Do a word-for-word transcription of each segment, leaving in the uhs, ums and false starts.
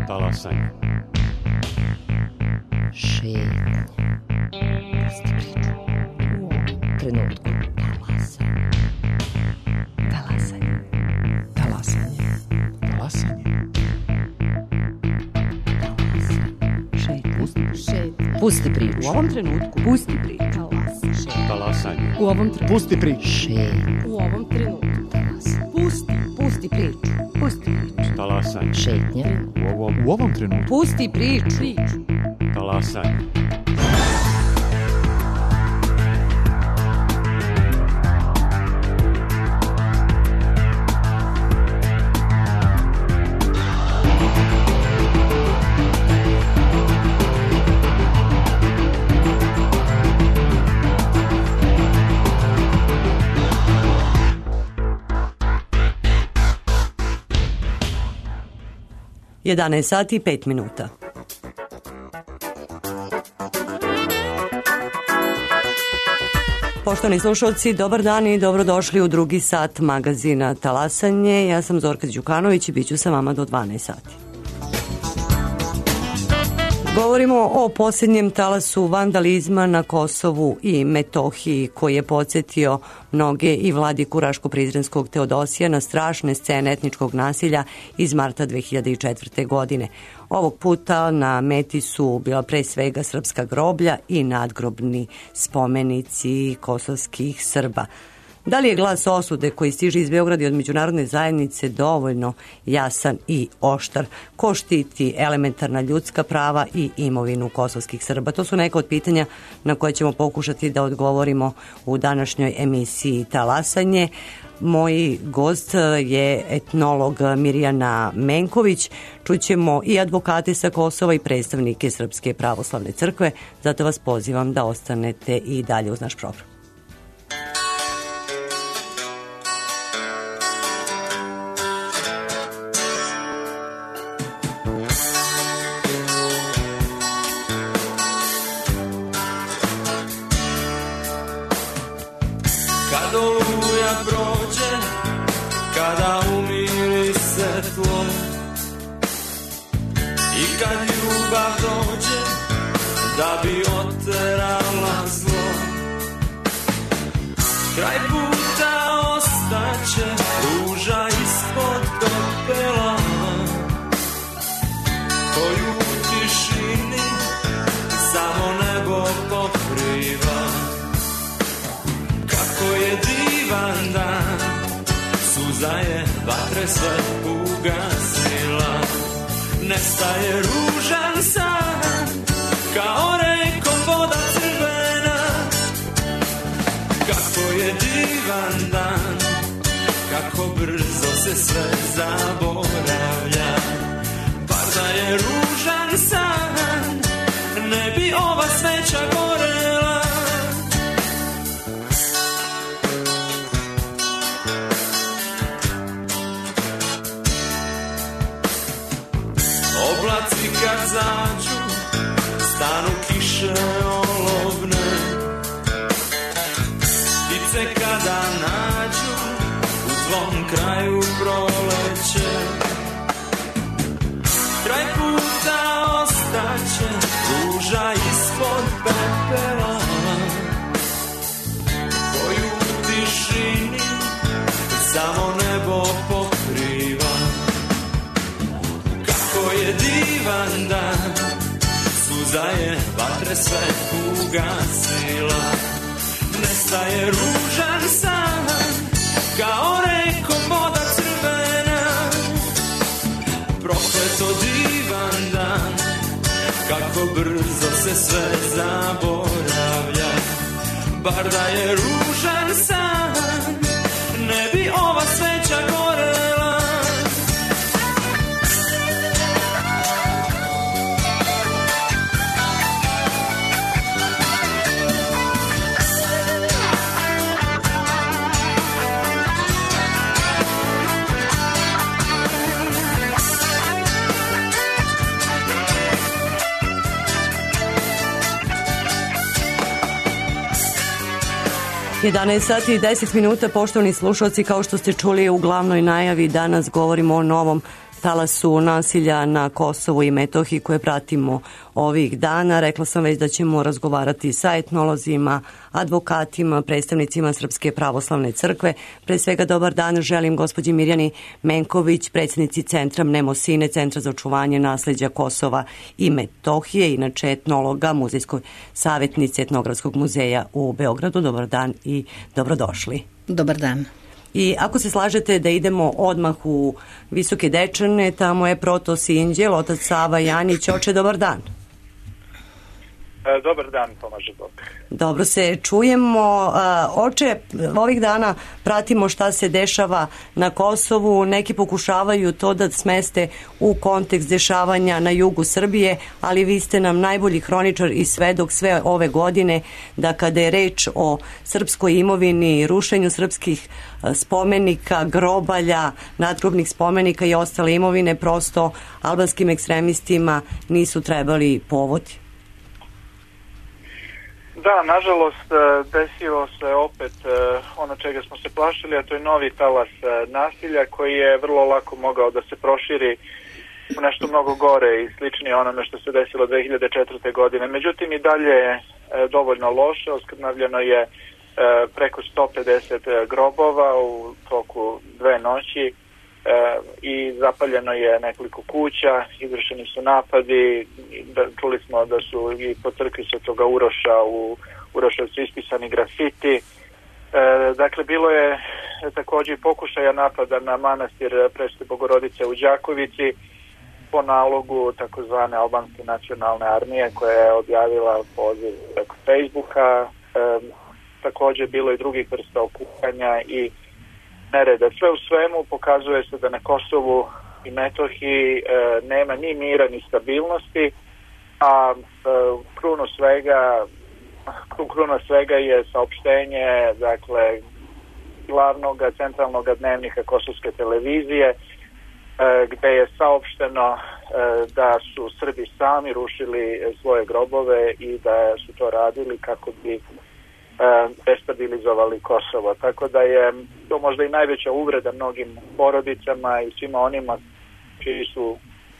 Talasanje. Šetnja. Pusti priču. U ovom trenutku. Talasanje. Talasanje. Talasanje. Pusti priču. U ovom trenutku. Pusti priču. Talasanje. U ovom trenutku. Pusti priču. Šetnja. U ovom trenutku. Pusti. Pusti priču. Pusti priču. Talasanje. Šetnja. U ovom, U ovom trenutku. Pusti priču. talasanje. jedanaest sati i pet minuta. Poštovani slušalci, dobar dan i dobrodošli u drugi sat magazina Talasanje. Ja sam Zorka Đukanović i bit ću sa vama do dvanaest sati. Govorimo o posljednjem talasu vandalizma na Kosovu i Metohiji koji je podsjetio mnoge i vladiku Raško-Prizrenskog Teodosija na strašne scene etničkog nasilja iz marta dve hiljade četvrte. godine. Ovog puta na meti su bila pre svega srpska groblja i nadgrobni spomenici kosovskih Srba. Da li je glas osude koji stiže iz Beograda i od međunarodne zajednice dovoljno jasan i oštar? Ko štiti elementarna ljudska prava i imovinu kosovskih Srba? To su neka od pitanja na koje ćemo pokušati da odgovorimo u današnjoj emisiji Talasanje. Moj gost je etnolog Mirjana Menković. Čućemo i advokate sa Kosova i predstavnike Srpske pravoslavne crkve. Zato vas pozivam da ostanete i dalje uz naš program. Da bi oterala zlo, kraj puta ostaće ruža ispod pepela, koju u tišini samo nebo pokriva. Kako je divan dan, suza je vatre sve ugasila, nestaje ružan san, kao rekom voda crvena. Kako je divan dan, kako brzo se sve zaboravlja. Bar da je ružan san, ne bi ova sveća gorela. Oblaci kad zađu, stanu kiše olovne, ptice kada nađu u tvom kraju proleće. Kraj puta ostaće ruža ispod pepela, koju u tišini samo nebo pokriva. Kako je divan dan, suza je vatre sve ugasila, nestaje ružan san, kao rekom voda crvena. Prokleto divan dan, kako brzo se sve zaboravlja. Bar da je ružan san, ne bi ova sveća gorela. jedanaest sati i deset minuta, poštovani slušalci, kao što ste čuli u glavnoj najavi, danas govorimo o novom talasu nasilja na Kosovu i Metohiji koje pratimo ovih dana. Rekla sam već da ćemo razgovarati sa etnolozima, advokatima, predstavnicima Srpske pravoslavne crkve. Pre svega dobar dan želim gospođi Mirjani Menković, predsjednici Centra Mnemosine, Centra za očuvanje nasleđa Kosova i Metohije, inače etnologa, muzejskoj savjetnici Etnografskog muzeja u Beogradu. Dobar dan i dobrodošli. Dobar dan. I ako se slažete da idemo odmah u Visoke Dečane, tamo je Protos Inđel, otac Sava Janić. Oče, dobar dan. E, dobar dan, pomaže Bog. Dobro se čujemo. Oče, ovih dana pratimo šta se dešava na Kosovu. Neki pokušavaju to da smeste u kontekst dešavanja na jugu Srbije, ali vi ste nam najbolji hroničar i svedok sve ove godine da kada je reč o srpskoj imovini, rušenju srpskih spomenika, grobalja, nadgrobnih spomenika i ostale imovine, prosto albanskim ekstremistima nisu trebali povodi. Da, nažalost, desilo se opet ono čega smo se plašili, a to je novi talas nasilja koji je vrlo lako mogao da se proširi u nešto mnogo gore i sličnije onome što se desilo dve hiljade četvrte. godine. Međutim, i dalje je dovoljno loše. Oskrnavljeno je preko sto pedeset grobova u toku dve noći i zapaljeno je nekoliko kuća, izvršeni su napadi, čuli smo da su i po crkvi Svetoga Uroša u Uroševcu ispisani grafiti. Dakle, bilo je također i pokušaja napada na manastir Presvete Bogorodice u Đakovici po nalogu takozvane albanske nacionalne armije koja je objavila poziv preko Facebooka. Također bilo i drugih vrsta okupanja i nereda. Sve u svemu pokazuje se da na Kosovu i Metohiji e, nema ni mira ni stabilnosti, a e, kruno svega kruno svega je saopštenje, dakle, glavnog centralnog dnevnika Kosovske televizije, e, gde je saopšteno e, da su Srbi sami rušili svoje grobove i da su to radili kako bi destabilizovali Kosovo. Tako da je to možda i najveća uvreda mnogim porodicama i svima onima čiji su,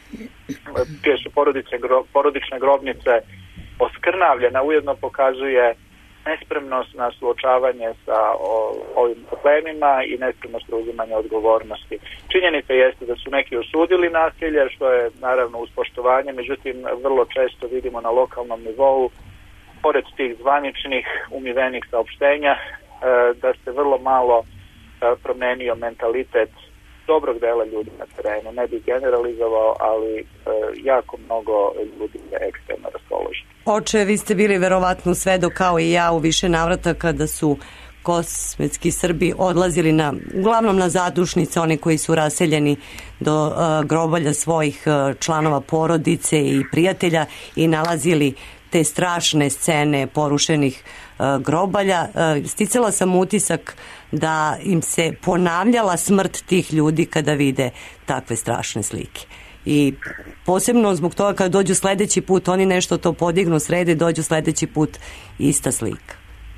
čije su porodice, gro, porodične grobnice oskrnavljena, ujedno pokazuje nespremnost na suočavanje sa o, ovim problemima i nespremnost na uzimanje odgovornosti. Činjenica jeste da su neki osudili nasilje, što je naravno uz poštovanje, međutim vrlo često vidimo na lokalnom nivou, pored tih zvaničnih umivenih saopštenja, da se vrlo malo promenio mentalitet dobrog dela ljudi na terenu. Ne bih generalizovao, ali jako mnogo ljudi je ekstremno raspoloženo. Oče, vi ste bili verovatno svedok kao i ja u više navrata kada su kosmetski Srbi odlazili na, uglavnom na zadušnice, one koji su raseljeni do uh, grobalja svojih uh, članova porodice i prijatelja i nalazili te strašne scene porušenih uh, grobalja. Uh, sticala sam utisak da im se ponavljala smrt tih ljudi kada vide takve strašne slike. I posebno zbog toga kad dođu sledeći put, oni nešto to podignu, srede, dođu sledeći put ista slika.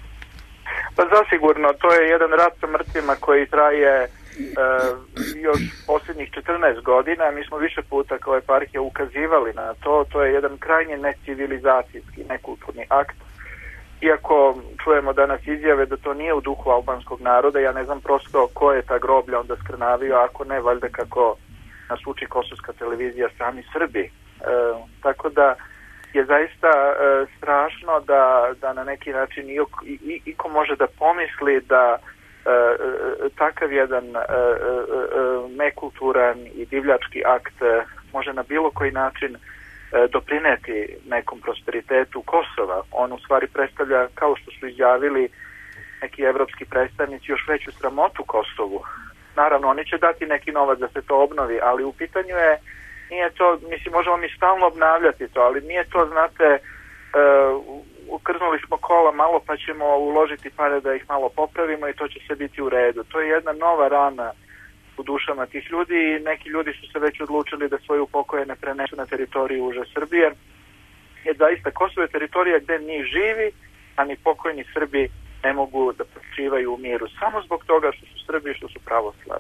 Pa zasigurno, to je jedan rat sa mrtvima koji traje e, još posljednjih četrnaest godina. Mi smo više puta kao eparhija ukazivali na to. To je jedan krajnje necivilizacijski, nekulturni akt. Iako čujemo danas izjave da to nije u duhu albanskog naroda, ja ne znam prosto ko je ta groblja onda skrnavio, ako ne, valjda kako nas uči Kosovska televizija, sami Srbi. E, tako da je zaista e, strašno da, da na neki način i, i, iko može da pomisli da e, e, takav jedan e, e, nekulturan i divljački akt e, može na bilo koji način e, doprineti nekom prosperitetu Kosova. On u stvari predstavlja, kao što su izjavili neki evropski predstavnici, još veću sramotu Kosovu. Naravno, oni će dati neki novac da se to obnovi, ali u pitanju je, nije to, mislim, možemo mi stalno obnavljati to, ali nije to, znate, uh, ukrznuli smo kola malo pa ćemo uložiti pare da ih malo popravimo i to će se biti u redu. To je jedna nova rana u dušama tih ljudi i neki ljudi su se već odlučili da svoje upokojene prenesu na teritoriju uže Srbije. Jer zaista Kosovo je teritorija gde ni živi, a ni pokojni Srbi ne mogu da počivaju u miru samo zbog toga što su Srbi i što su pravoslavni.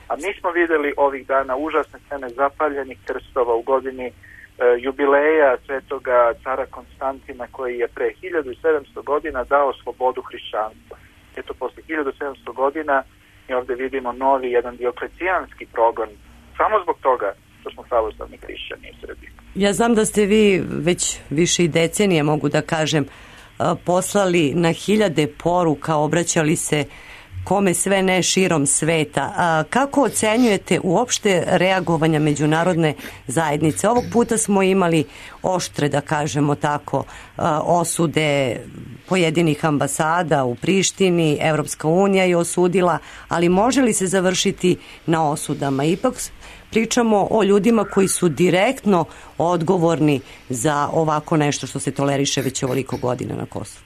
A mi smo vidjeli ovih dana užasne scene zapaljenih krstova u godini e, jubileja svetoga cara Konstantina, koji je pre hiljadu sedamsto godina dao slobodu hrišćanstva. Eto, posle hiljadu sedamsto godina mi ovdje vidimo novi jedan dioklecijanski progon, samo zbog toga što smo pravoslavni hrišćani u Srbiji. Ja znam da ste vi već više i decenije, mogu da kažem, poslali na hiljade poruka, obraćali se kome sve ne širom sveta. A kako ocenjujete uopšte reagovanja međunarodne zajednice? Ovog puta smo imali oštre, da kažemo tako, osude pojedinih ambasada u Prištini, Evropska unija je osudila, ali može li se završiti na osudama? Ipak pričamo o ljudima koji su direktno odgovorni za ovako nešto što se toleriše već ovoliko godina na Kosovu.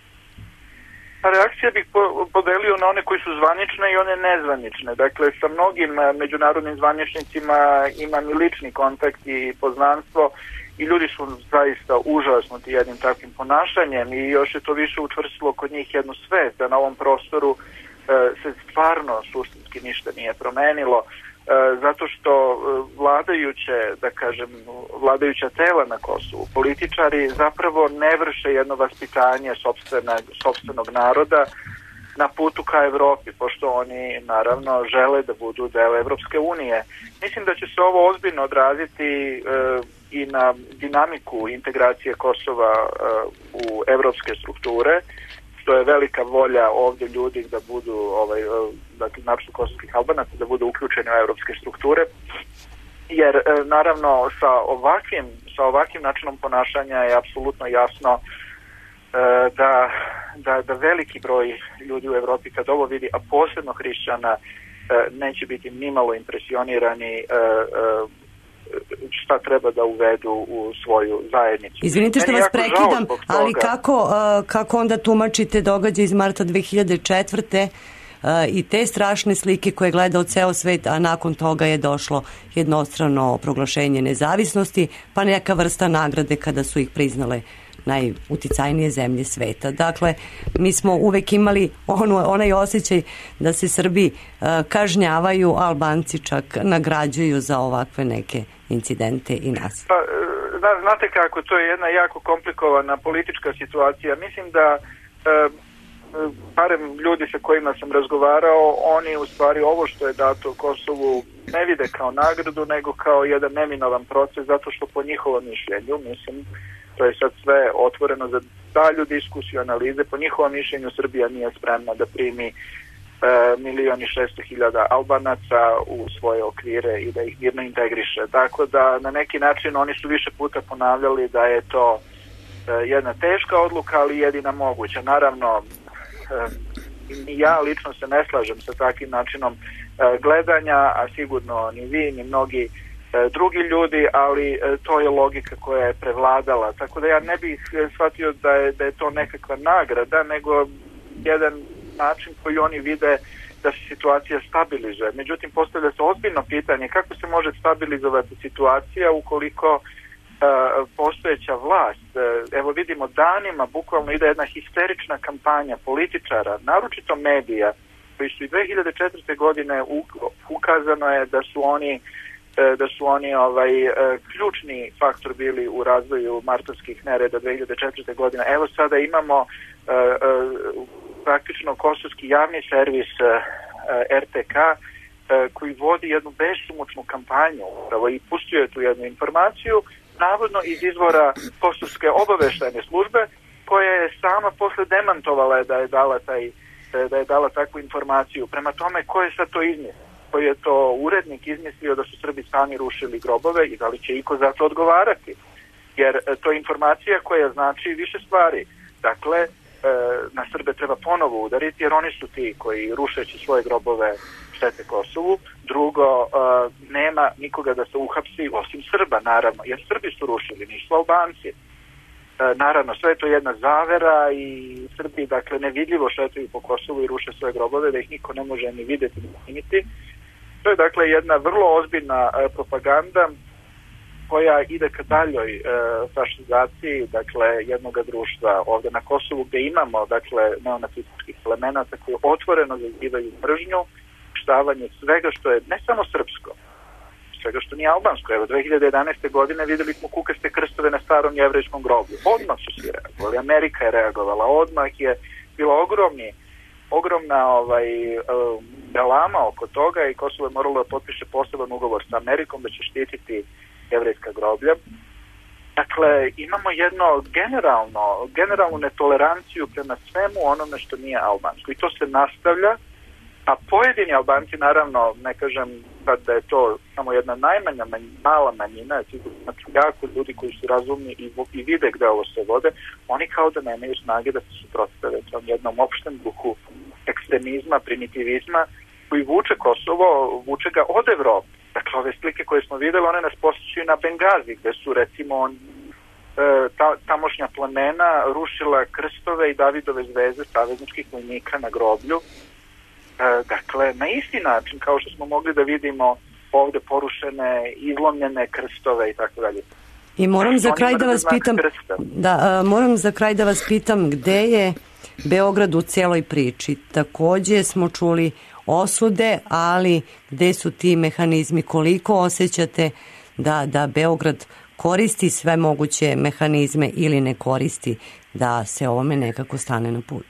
Pa reakcije bih podelio na one koji su zvanične i one nezvanične. Dakle, sa mnogim međunarodnim zvaničnicima imam i lični kontakt i poznanstvo i ljudi su zaista užasnuti jednim takvim ponašanjem i još je to više učvrstilo kod njih jednu svest da na ovom prostoru e, se stvarno suštinski ništa nije promenilo. Zato što vladajuće, da kažem, vladajuća tela na Kosovu, političari zapravo ne vrše jedno vaspitanje sopstvenog, sopstvenog naroda na putu ka Evropi, pošto oni naravno žele da budu deo Evropske unije. Mislim da će se ovo ozbiljno odraziti e, i na dinamiku integracije Kosova e, u evropske strukture, što je velika volja ovdje ljudi da budu, ovaj, dakle, naročito kosovskih Albanaca, da budu uključeni u evropske strukture, jer naravno sa ovakvim, sa ovakvim načinom ponašanja je apsolutno jasno da, da, da veliki broj ljudi u Evropi kad ovo vidi, a posebno hrišćana, neće biti nimalo impresionirani šta treba da uvedu u svoju zajednicu. Izvinite što vas prekidam, ali kako, kako onda tumačite događaj iz marta dve hiljade četvrte i te strašne slike koje je gledao ceo svet, a nakon toga je došlo jednostrano proglašenje nezavisnosti, pa neka vrsta nagrade kada su ih priznale najuticajnije zemlje sveta. Dakle, mi smo uvek imali onu, onaj osjećaj da se Srbi uh, kažnjavaju, a Albanci čak nagrađuju za ovakve neke incidente i nas. Pa, zna, znate kako, to je jedna jako komplikovana politička situacija. Mislim da uh, barem ljudi sa kojima sam razgovarao, oni u stvari ovo što je dato Kosovu ne vide kao nagradu, nego kao jedan neminovan proces, zato što po njihovom mišljenju, mislim, to je sad sve otvoreno za dalju diskusiju, analize. Po njihovom mišljenju Srbija nije spremna da primi e, milion i šesto hiljada Albanaca u svoje okvire i da ih mirno integriše. Tako da na neki način oni su više puta ponavljali da je to e, jedna teška odluka, ali jedina moguća. Naravno, e, ja lično se ne slažem sa takvim načinom e, gledanja, a sigurno ni vi, ni mnogi drugi ljudi, ali to je logika koja je prevladala. Tako da ja ne bih shvatio da je, da je to nekakva nagrada, nego jedan način koji oni vide da se situacija stabilizuje. Međutim, postavlja se ozbiljno pitanje kako se može stabilizovati situacija ukoliko uh, postojeća vlast, uh, evo vidimo danima, bukvalno ide jedna histerična kampanja političara, naročito medija, koji su i dve hiljade četvrte godine ukazano je da su oni da su oni ovaj ključni faktor bili u razvoju martovskih nereda dve hiljade četvrte godine. Evo sada imamo uh, uh, praktično kosovski javni servis uh, R T K uh, koji vodi jednu besumučnu kampanju upravo i pustio je tu jednu informaciju, navodno iz izvora kosovske obaveštajne službe, koja je sama posle demantovala da je dala taj da je dala takvu informaciju. Prema tome, ko je sad to izmislio? Koji je to urednik izmislio da su Srbi sami rušili grobove i da li će iko za to odgovarati? Jer to je informacija koja znači više stvari. Dakle, na Srbe treba ponovo udariti jer oni su ti koji rušeći svoje grobove štete Kosovu. Drugo, nema nikoga da se uhapsi osim Srba, naravno, jer Srbi su rušili, nisu Albanci. Naravno, sve je to jedna zavera i Srbi, dakle, nevidljivo šetaju po Kosovu i ruše svoje grobove, da ih niko ne može ni vidjeti ni snimiti. To je, dakle, jedna vrlo ozbiljna e, propaganda koja ide ka daljoj e, fašizaciji, dakle, jednog društva ovdje na Kosovu, gdje imamo, dakle, neonacističkih elemenata koji otvoreno zazivaju mržnju, uništavanje svega što je ne samo srpsko, svega što nije albansko. Evo, dve hiljade jedanaeste. godine videli smo kukaste krstove na starom jevrejskom groblju. Odmah su svi reagovali. Amerika je reagovala. Odmah je bila ogromni, ogromna ovaj, galama oko toga i Kosovo je moralo da potpiše poseban ugovor sa Amerikom da će štititi jevrejska groblja. Dakle, imamo jedno generalno, generalnu netoleranciju prema svemu onome što nije albansko. I to se nastavlja, a pojedini Albanci, naravno, ne kažem da je to samo jedna najmanja, mala manjina, znači jako ljudi koji su razumni i, i vide gde ovo se vode, oni kao da nemaju snage da se suprotstave tom jednom opštem duhu ekstremizma, primitivizma, koji vuče Kosovo, vuče ga od Evrope. Dakle, ove slike koje smo videli, one nas posjećaju na Bengazi, gde su, recimo, ta, tamošnja plemena rušila krstove i Davidove zvezde savezničkih vojnika na groblju. Dakle, na isti način, kao što smo mogli da vidimo ovde porušene, izlomljene krstove i tako dalje. I moram za kraj da vas pitam, da, moram za kraj da vas pitam gde je Beograd u celoj priči. Takođe smo čuli osude, ali gde su ti mehanizmi, koliko osjećate da, da Beograd koristi sve moguće mehanizme ili ne koristi da se ovome nekako stane na put?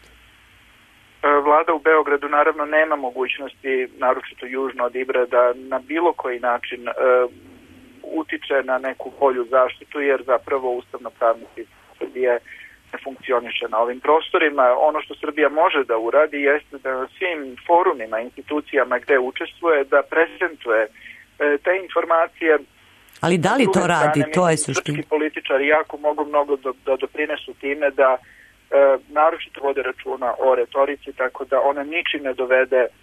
Vlada u Beogradu naravno nema mogućnosti, naročito južno od Ibra, da na bilo koji način uh, utiče na neku bolju zaštitu, jer zapravo ustavno-pravni sistem Srbije ne funkcioniše na ovim prostorima. Ono što Srbija može da uradi jeste da na svim forumima, institucijama gde učestvuje, da prezentuje uh, te informacije. Ali da li to radi? Strane, to je suština. Srpski političari jako mogu mnogo do, da doprinesu time da E, naročito vode računa o retorici, tako da ona ničim ne dovede e,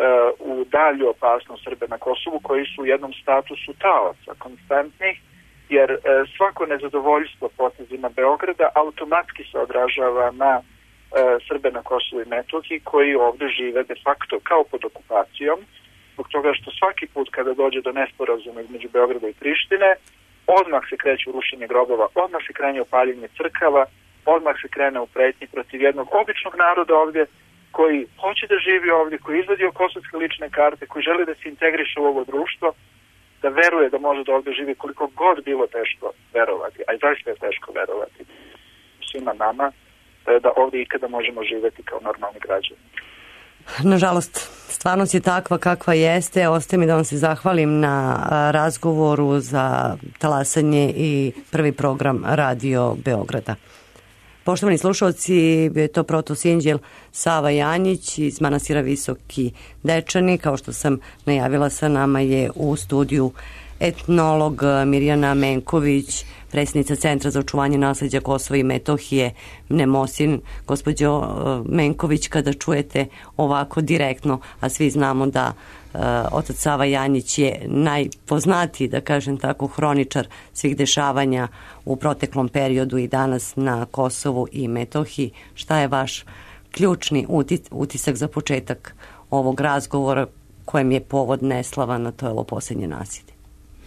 u dalju opasnost Srbe na Kosovu, koji su u jednom statusu talaca konstantnih, jer e, svako nezadovoljstvo potezima Beograda automatski se odražava na e, Srbe na Kosovu i Metohiji, koji ovde žive de facto kao pod okupacijom, zbog toga što svaki put kada dođe do nesporazuma između Beograda i Prištine, odmah se kreće u rušenje grobova, odmah se krene u paljenje crkava, odmah se krene u pretnji protiv jednog običnog naroda ovdje koji hoće da živi ovdje, koji izvadio kosovske lične karte, koji želi da se integriše u ovo društvo, da veruje da može da ovdje živi koliko god bilo teško verovati, a i zaista je teško verovati svima nama da ovdje ikada možemo živjeti kao normalni građani. Nažalost, stvarnost je takva kakva jeste. Ostaje mi da vam se zahvalim na razgovoru za talasanje i prvi program Radio Beograda. Poštovani slušalci, bio je to protosinđel Sava Janjić iz manastira Visoki Dečani. Kao što sam najavila, sa nama je u studiju etnolog Mirjana Menković, predsjednica Centra za očuvanje nasleđa Kosova i Metohije, Mnemosin. Gospođo Menković, kada čujete ovako direktno, a svi znamo da uh, otac Sava Janjić je najpoznatiji, da kažem tako, hroničar svih dešavanja u proteklom periodu i danas na Kosovu i Metohiji, šta je vaš ključni utisak za početak ovog razgovora kojem je povod neslavan, a to je ovo posljednje nasilje?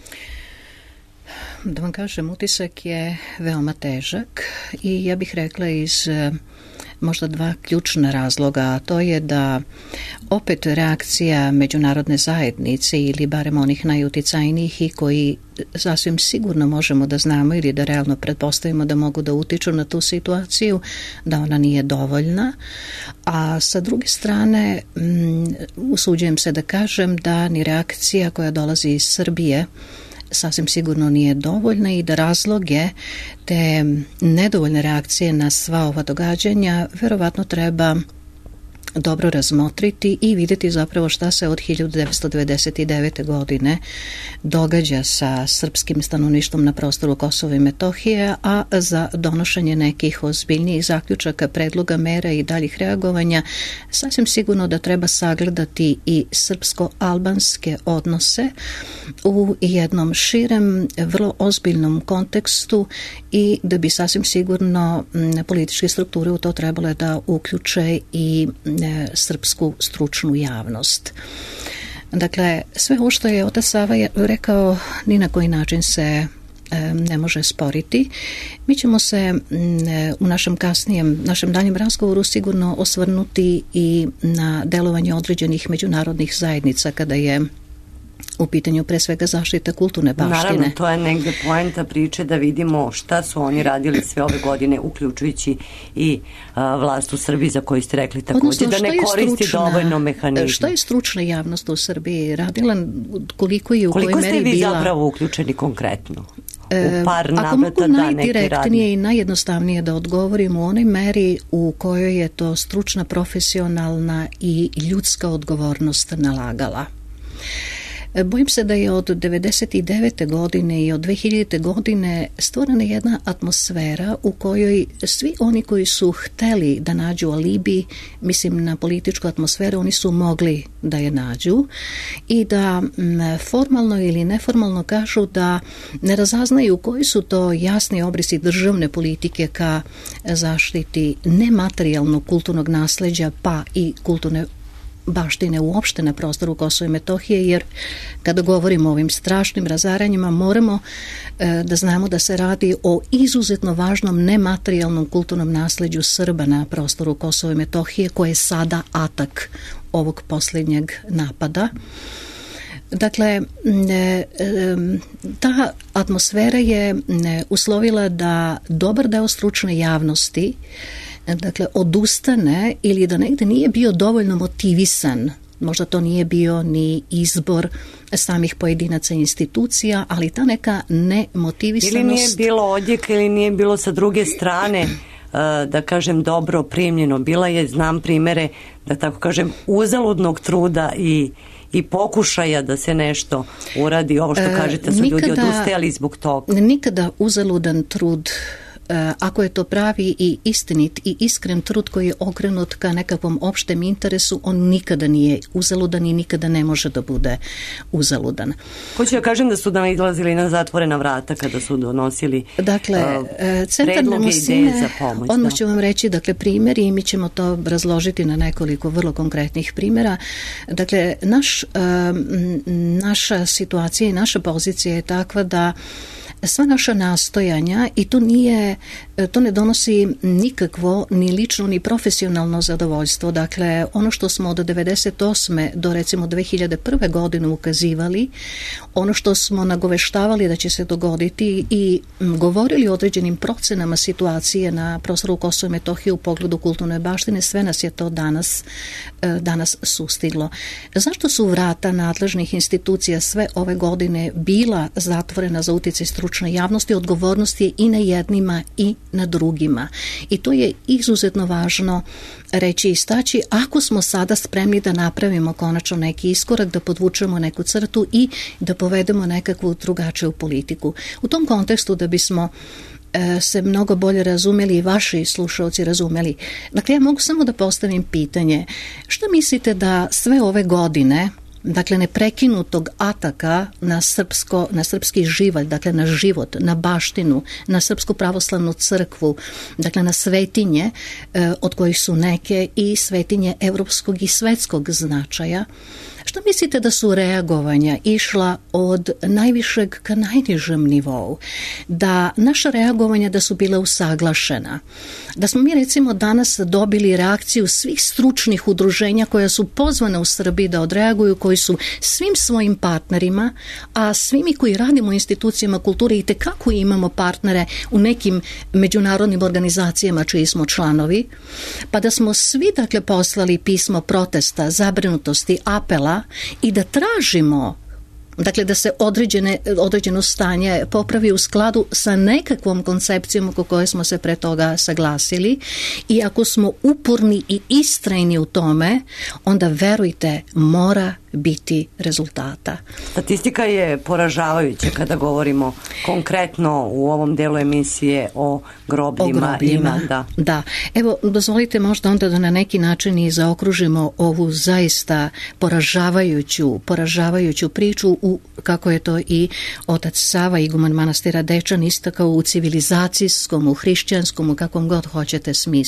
Da vam kažem, utisak je veoma težak i ja bih rekla iz možda dva ključna razloga, a to je da opet reakcija međunarodne zajednice ili barem onih najuticajnijih i koji sasvim sigurno možemo da znamo ili da realno pretpostavimo da mogu da utiču na tu situaciju, da ona nije dovoljna, a sa druge strane m, usuđujem se da kažem da ni reakcija koja dolazi iz Srbije sasvim sigurno nije dovoljna i da razloge te nedovoljne reakcije na sva ova događanja verovatno treba dobro razmotriti i vidjeti zapravo šta se od hiljadu devetsto devedeset devete. godine događa sa srpskim stanovništvom na prostoru Kosova i Metohije, a za donošenje nekih ozbiljnijih zaključaka, predloga, mera i daljih reagovanja sasvim sigurno da treba sagledati i srpsko-albanske odnose u jednom širem, vrlo ozbiljnom kontekstu i da bi sasvim sigurno političke strukture u to trebale da uključe i srpsku stručnu javnost. Dakle, sve ovo što je otac Sava rekao ni na koji način se ne može sporiti. Mi ćemo se u našem kasnijem, našem daljem razgovoru sigurno osvrnuti i na delovanje određenih međunarodnih zajednica kada je u pitanju pre svega zaštite kulturne baštine. Naravno, to je negde poenta priče da vidimo šta su oni radili sve ove godine, uključujući i a, vlast u Srbiji za koju ste rekli takođe da ne koristi stručna, dovoljno mehanizma. Šta je stručna javnost u Srbiji radila, koliko je u koliko kojoj meri bila... Koliko ste vi zapravo uključeni konkretno? U par Ako mogu najdirektnije i najjednostavnije da odgovorim, u onoj meri u kojoj je to stručna, profesionalna i ljudska odgovornost nalagala. Bojim se da je od devedeset devete godine i od dve hiljadite godine stvorena jedna atmosfera u kojoj svi oni koji su hteli da nađu alibi, mislim na političku atmosferu, oni su mogli da je nađu i da formalno ili neformalno kažu da ne razaznaju koji su to jasni obrisi državne politike ka zaštiti nematerijalnog kulturnog nasleđa pa i kulturne baštine uopšte na prostoru Kosova i Metohije, jer kada govorimo o ovim strašnim razaranjima moramo e, da znamo da se radi o izuzetno važnom nematerijalnom kulturnom nasleđu Srba na prostoru Kosova i Metohije, koje je sada atak ovog posljednjeg napada. Dakle, ta atmosfera je uslovila da dobar deo stručne javnosti dakle odustane ili da negde nije bio dovoljno motivisan. Možda to nije bio ni izbor samih pojedinaca i institucija, ali ta neka nemotivisanost... Ili nije bilo odjeka ili nije bilo sa druge strane, da kažem, dobro primljeno. Bila je, znam primere, da tako kažem, uzaludnog truda i i pokušaja da se nešto uradi. Ovo što kažete, su nikada, ljudi odustajali zbog toga. Nikada uzaludan trud, ako je to pravi i istinit i iskren trud koji je okrenut ka nekakvom opštem interesu, on nikada nije uzaludan i nikada ne može da bude uzaludan. Hoću da kažem da su nam izlazili na zatvorena vrata kada su donosili dakle, uh, predloge, ideje za pomoć. Odmah ću vam reći, dakle, primjeri i mi ćemo to razložiti na nekoliko vrlo konkretnih primjera. Dakle, naš, uh, naša situacija i naša pozicija je takva da sva naša nastojanja, i to nije, to ne donosi nikakvo ni lično ni profesionalno zadovoljstvo. Dakle, ono što smo od devedeset osme do recimo dve hiljade prve godine ukazivali, ono što smo nagoveštavali da će se dogoditi i govorili o određenim procenama situacije na prostoru Kosova i Metohije u pogledu kulturne baštine, sve nas je to danas, danas sustiglo. Zašto su vrata nadležnih institucija sve ove godine bila zatvorena za utjecaj stručne javnosti? Odgovornost je i na jednima i na drugima. I to je izuzetno važno reći i staći ako smo sada spremni da napravimo konačno neki iskorak, da podvučemo neku crtu i da povedemo nekakvu drugačiju politiku. U tom kontekstu, da bismo se mnogo bolje razumeli i vaši slušalci razumeli. Dakle, ja mogu samo da postavim pitanje. Što mislite da sve ove godine, dakle neprekinutog ataka na srpsko, na srpski živalj, dakle na život, na baštinu, na Srpsku pravoslavnu crkvu, dakle na svetinje, eh, od kojih su neke i svetinje evropskog i svetskog značaja, što mislite da su reagovanja išla od najvišeg ka najnižem nivou? Da naša reagovanja da su bila usaglašena? Da smo mi recimo danas dobili reakciju svih stručnih udruženja koja su pozvane u Srbiji da odreaguju, koji su svim svojim partnerima, a svi mi koji radimo u institucijama kulture i tekako imamo partnere u nekim međunarodnim organizacijama čiji smo članovi, pa da smo svi dakle poslali pismo protesta, zabrinutosti, apela i da tražimo, dakle da se određene, određeno stanje popravi u skladu sa nekakvom koncepcijom oko koje smo se pre toga saglasili, i ako smo uporni i istrajni u tome, onda verujte, mora biti rezultata. Statistika je poražavajuća kada govorimo konkretno u ovom delu emisije o grobljima. O grobljima, ima, da. da. Evo, dozvolite možda onda da na neki način i zaokružimo ovu zaista poražavajuću, poražavajuću priču u, kako je to i otac Sava, iguman manastira Dečan, istakao, u civilizacijskom, u hrišćanskom, u kakvom god hoćete smislu.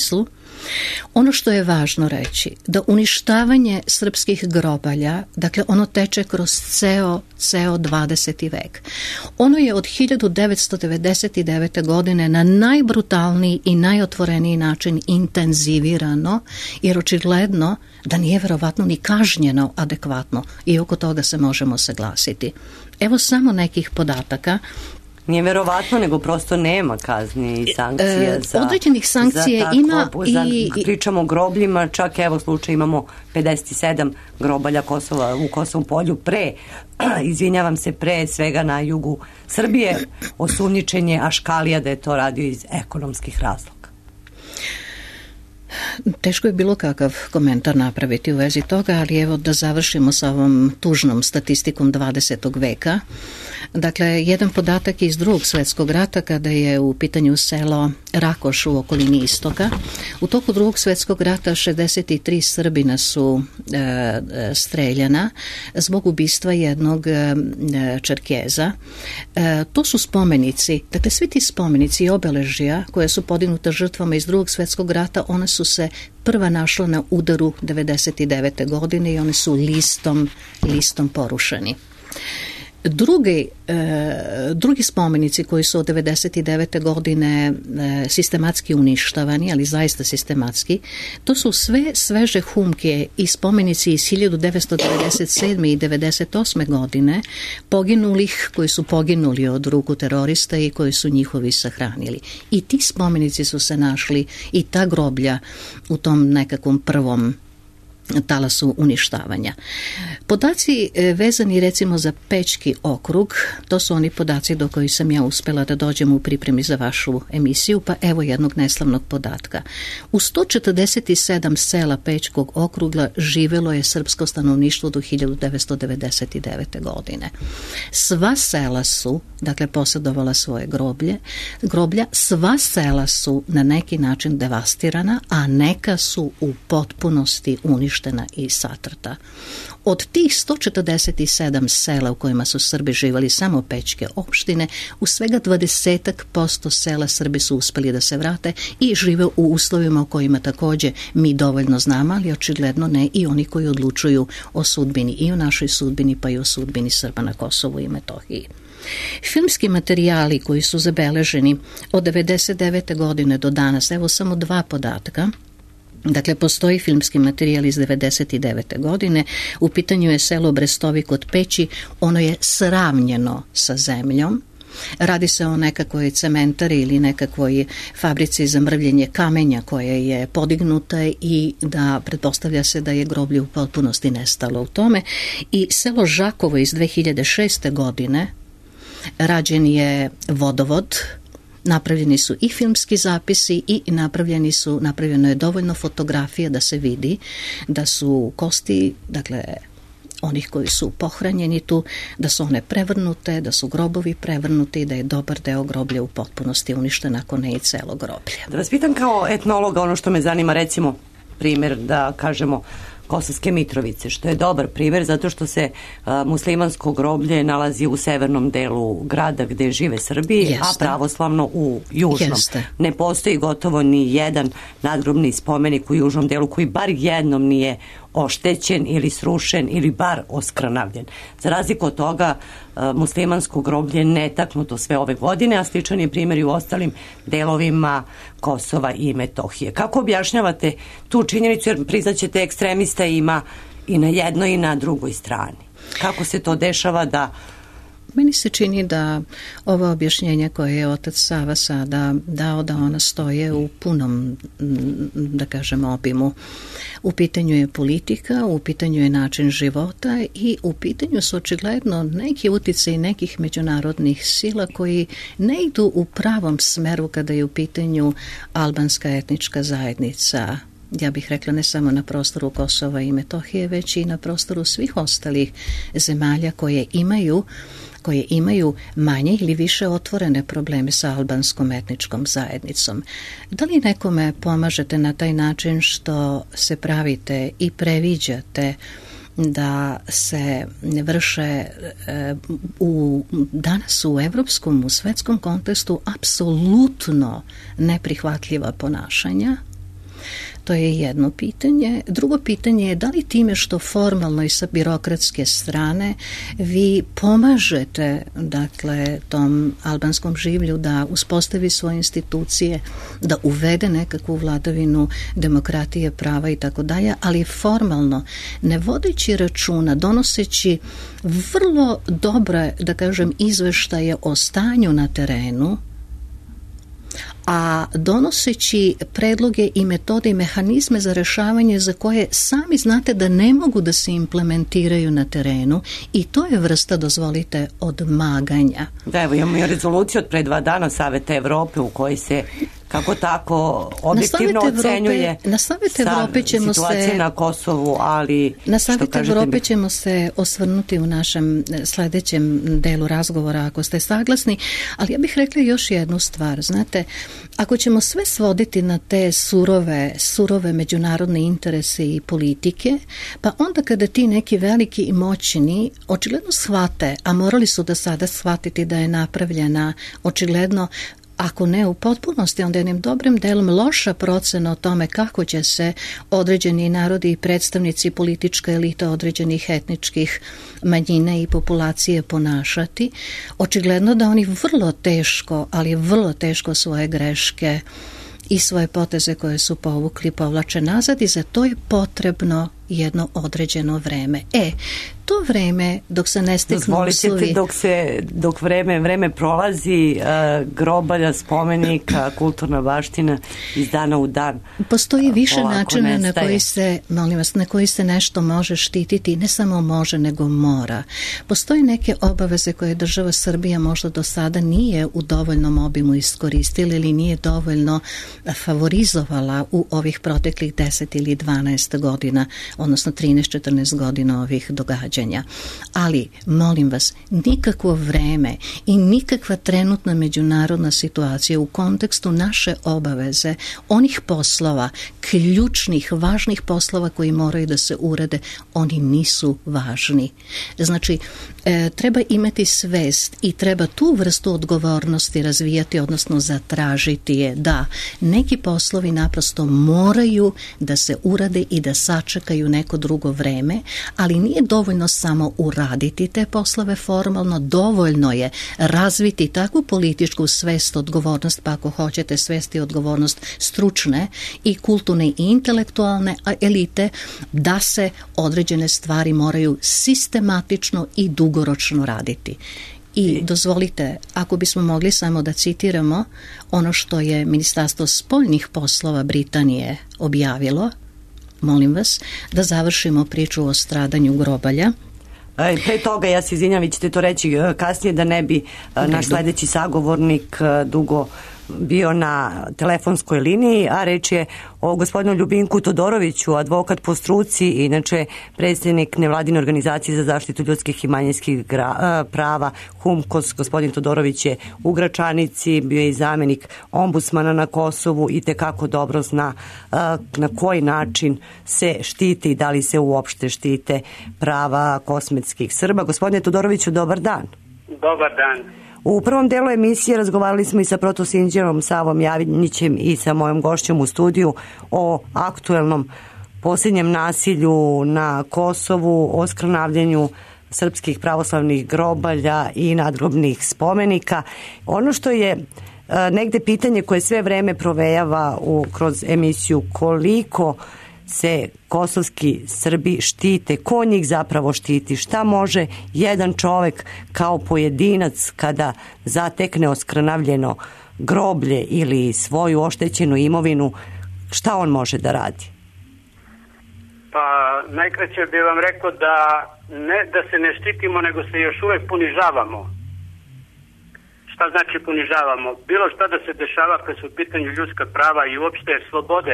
Ono što je važno reći, da uništavanje srpskih grobalja, dakle ono teče kroz ceo, ceo dvadeseti vek. Ono je od hiljadu devetsto devedeset devete. godine na najbrutalniji i najotvoreniji način intenzivirano, jer očigledno da nije verovatno ni kažnjeno adekvatno i oko toga se možemo saglasiti. Evo samo nekih podataka. Nije verovatno, nego prosto nema kazni i sankcija za... Određenih sankcije za tako, ima za, i... Pričamo o grobljima, čak evo slučaj imamo pedeset sedam grobalja Kosova u Kosovom polju pre, izvinjavam se, pre svega na jugu Srbije, osumnjičen je Aškalija da je to radio iz ekonomskih razloga. Teško je bilo kakav komentar napraviti u vezi toga, ali evo da završimo sa ovom tužnom statistikom dvadesetog veka. Dakle, jedan podatak iz drugog svjetskog rata, kada je u pitanju selo Rakoš u okolini istoka. U toku drugog svjetskog rata šezdeset tri Srbina su e, streljana zbog ubistva jednog e, Čerkeza. E, to su spomenici, dakle svi ti spomenici i obeležja koje su podignuta žrtvama iz drugog svjetskog rata, one su se prva našla na udaru devedeset devete. godine i one su listom, listom porušeni. Drugi, e, drugi spomenici koji su od devedeset devete. godine e, sistematski uništavani, ali zaista sistematski, to su sve sveže humke i spomenici iz hiljadu devetsto devedeset sedme. i devedeset osme. godine poginulih koji su poginuli od ruku terorista i koji su njihovi sahranili. I ti spomenici su se našli i ta groblja u tom nekakvom prvom talasu uništavanja. Podaci vezani recimo za Pećki okrug, to su oni podaci do kojih sam ja uspela da dođem u pripremi za vašu emisiju, pa evo jednog neslavnog podatka. U sto četrdeset sedam sela Pećkog okruga živelo je srpsko stanovništvo do hiljadu devetsto devedeset devete. godine. Sva sela su, dakle, posjedovala svoje groblje, groblja, sva sela su na neki način devastirana, a neka su u potpunosti uništena i satrta. Od tih sto četrdeset sedam sela u kojima su Srbi živali samo Pećke opštine, u svega dvadeset posto sela Srbi su uspeli da se vrate i žive u uslovima u kojima također mi dovoljno znamo, ali očigledno ne i oni koji odlučuju o sudbini i o našoj sudbini, pa i o sudbini Srba na Kosovu i Metohiji. Filmski materijali koji su zabeleženi od devedeset devete. godine do danas, evo samo dva podatka. Dakle, postoji filmski materijal iz devedeset devete. godine, u pitanju je selo Brestovi kod Peći, ono je sravnjeno sa zemljom. Radi se o nekakvoj cementari ili nekakvoj fabrici za mrvljenje kamenja koja je podignuta i da pretpostavlja se da je groblje u potpunosti nestalo u tome. I selo Žakovo iz dve hiljade šeste. godine, rađen je vodovod, napravljeni su i filmski zapisi i napravljeni su, napravljeno je dovoljno fotografija da se vidi da su kosti, dakle, onih koji su pohranjeni tu, da su one prevrnute, da su grobovi prevrnuti i da je dobar deo groblja u potpunosti uništen, ako ne i celo groblje. Da vas pitam kao etnologa, ono što me zanima, recimo primjer da kažemo Kosovske Mitrovice, što je dobar primjer zato što se a, muslimansko groblje nalazi u severnom delu grada gde žive Srbi, Jeste. a pravoslavno u južnom. Jeste. Ne postoji gotovo ni jedan nadgrobni spomenik u južnom delu koji bar jednom nije oštećen ili srušen ili bar oskrnavljen. Za razliku od toga, muslimansko groblje netaknuto sve ove godine, a sličan je primjer i u ostalim delovima Kosova i Metohije. Kako objašnjavate tu činjenicu, jer priznaćete ekstremista ima i na jednoj i na drugoj strani? Kako se to dešava da... Meni se čini da ova objašnjenja koje je otac Sava sada dao, da ona stoje u punom, da kažem, obimu. U pitanju je politika, u pitanju je način života i u pitanju su očigledno neki utjecaj nekih međunarodnih sila koji ne idu u pravom smeru kada je u pitanju albanska etnička zajednica, ja bih rekla ne samo na prostoru Kosova i Metohije, već i na prostoru svih ostalih zemalja koje imaju koje imaju manje ili više otvorene probleme sa albanskom etničkom zajednicom. Da li nekome pomažete na taj način što se pravite i previđate da se vrše e, u, danas u evropskom, u svetskom kontekstu apsolutno neprihvatljiva ponašanja, To je jedno pitanje. Drugo pitanje je da li time što formalno i sa birokratske strane vi pomažete, dakle, tom albanskom življu da uspostavi svoje institucije, da uvede nekakvu vladavinu demokratije, prava i tako dalje, ali formalno, ne vodeći računa, donoseći vrlo dobre, da kažem, izveštaje o stanju na terenu, a donoseći predloge i metode i mehanizme za rešavanje za koje sami znate da ne mogu da se implementiraju na terenu, i to je vrsta, dozvolite, odmaganja. Da, evo imamo i rezoluciju od pre dva dana Saveta Evrope u kojoj se kako tako objektivno ocenjuje na Savet Evrope ćemo situacija se, na Kosovu, ali na Savet Evrope mi... ćemo se osvrnuti u našem sledećem delu razgovora, ako ste saglasni, ali ja bih rekla još jednu stvar. Znate, ako ćemo sve svoditi na te surove, surove međunarodne interese i politike, pa onda kada ti neki veliki i moćni očigledno shvate, a morali su do sada shvatiti da je napravljena očigledno, ako ne u potpunosti, onda jednim dobrim delom loša procena o tome kako će se određeni narodi i predstavnici političke elite određenih etničkih manjina i populacije ponašati. Očigledno da oni vrlo teško, ali vrlo teško svoje greške i svoje poteze koje su povukli povlače nazad, i za to je potrebno jedno određeno vreme. E, to vreme dok se ne steknu uslovi... dok se, dok vreme, vreme prolazi, uh, grobalja, spomenika, kulturna baština iz dana u dan. Postoji više polako načina nestaje. na koji se, molim vas, na koji se nešto može štititi, ne samo može, nego mora. Postoje neke obaveze koje država Srbija možda do sada nije u dovoljnom obimu iskoristila ili nije dovoljno favorizovala u ovih proteklih deset ili dvanaest godina, odnosno trinaest četrnaest godina ovih događanja. Ali, molim vas, nikakvo vreme i nikakva trenutna međunarodna situacija u kontekstu naše obaveze, onih poslova, ključnih, važnih poslova koji moraju da se urade, oni nisu važni. Znači, e, treba imati svest i treba tu vrstu odgovornosti razvijati, odnosno zatražiti je da neki poslovi naprosto moraju da se urade i da sačekaju neko drugo vreme, ali nije dovoljno samo uraditi te poslove formalno, dovoljno je razviti takvu političku svest, odgovornost, pa ako hoćete svest i odgovornost stručne i kulturne i intelektualne elite, da se određene stvari moraju sistematično i dugoročno raditi. I dozvolite, ako bismo mogli samo da citiramo ono što je Ministarstvo spoljnih poslova Britanije objavilo, molim vas da završimo priču o stradanju grobalja. Pre toga, ja se izvinjam, vi ćete to reći kasnije, da ne bi naš sledeći sagovornik dugo bio na telefonskoj liniji, a reč je o gospodinu Ljubinku Todoroviću, advokat po struci, inače predsjednik nevladine organizacije za zaštitu ljudskih i manjinskih prava HUMKOS. Gospodin Todorović je u Gračanici, bio je i zamjenik ombudsmana na Kosovu i tekako dobro zna na koji način se štiti i da li se uopšte štite prava kosmetskih Srba. Gospodine Todoroviću, dobar dan. Dobar dan. U prvom delu emisije razgovarali smo i sa protosinđerom Savom Javnićem i sa mojom gošćom u studiju o aktuelnom posljednjem nasilju na Kosovu, o skrnavljenju srpskih pravoslavnih grobalja i nadgrobnih spomenika. Ono što je negde pitanje koje sve vreme provejava u, kroz emisiju, koliko se kosovski Srbi štite, ko njih zapravo štiti, šta može jedan čovek kao pojedinac kada zatekne oskrnavljeno groblje ili svoju oštećenu imovinu, šta on može da radi? Pa najkraće bih vam rekao da ne da se ne štitimo, nego se još uvek ponižavamo. Šta znači ponižavamo? Bilo šta da se dešava kad su u pitanju ljudska prava i uopšte slobode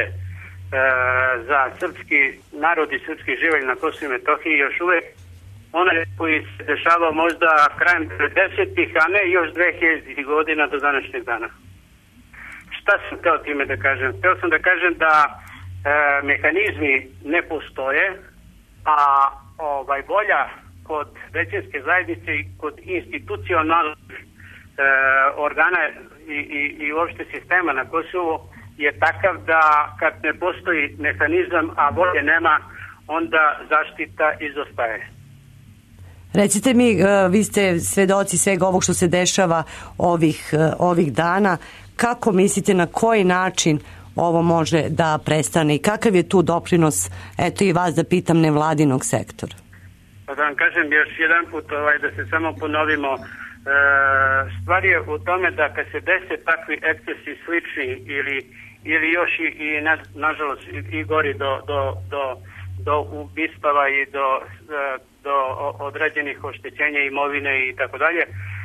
za srpski narod i srpski živalj na Kosovu i Metohiji, još uvek onaj koji se dešavao možda krajem devedesetih, a ne još dve hiljaditih godina do današnjeg dana. Šta sam teo time da kažem? Teo sam da kažem da e, mehanizmi ne postoje, a ovaj, volja kod većinske zajednice i kod institucionalnih e, organa i, i, i uopšte sistema na Kosovu je takav da kad ne postoji mehanizam, a volje nema, onda zaštita izostaje. Recite mi, vi ste svedoci svega ovog što se dešava ovih, ovih dana. Kako mislite, na koji način ovo može da prestane i kakav je tu doprinos, eto i vas da pitam, nevladinog sektora? Pa da vam kažem još jedan put, ovaj, da se samo ponovimo, e, stvar je u tome da kad se dese takvi ekscesi slični ili, ili još i, i na, nažalost i, i gori do, do, do, do ubistava i do, do određenih oštećenja imovine i tako dalje,